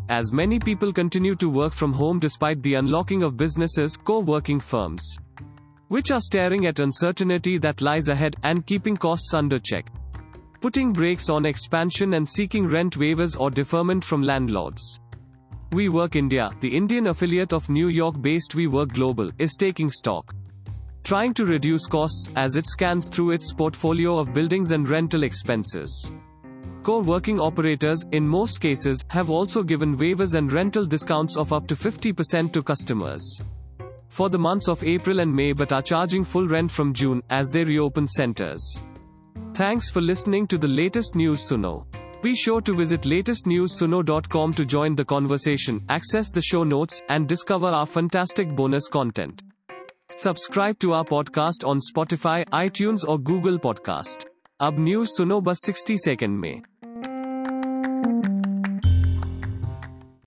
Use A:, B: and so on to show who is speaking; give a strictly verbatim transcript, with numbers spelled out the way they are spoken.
A: as many people continue to work from home despite the unlocking of businesses, co-working firms, which are staring at uncertainty that lies ahead, and keeping costs under check, putting brakes on expansion and seeking rent waivers or deferment from landlords. WeWork India, the Indian affiliate of New York-based WeWork Global, is taking stock, trying to reduce costs as it scans through its portfolio of buildings and rental expenses. Co-working operators, in most cases, have also given waivers and rental discounts of up to fifty percent to customers for the months of April and May, but are charging full rent from June as they reopen centers. Thanks for listening to the latest News Suno. Be sure to visit latest news suno dot com to join the conversation, access the show notes, and discover our fantastic bonus content. Subscribe to our podcast on Spotify, iTunes or Google Podcast. Ab News Suno bas sixty second mein.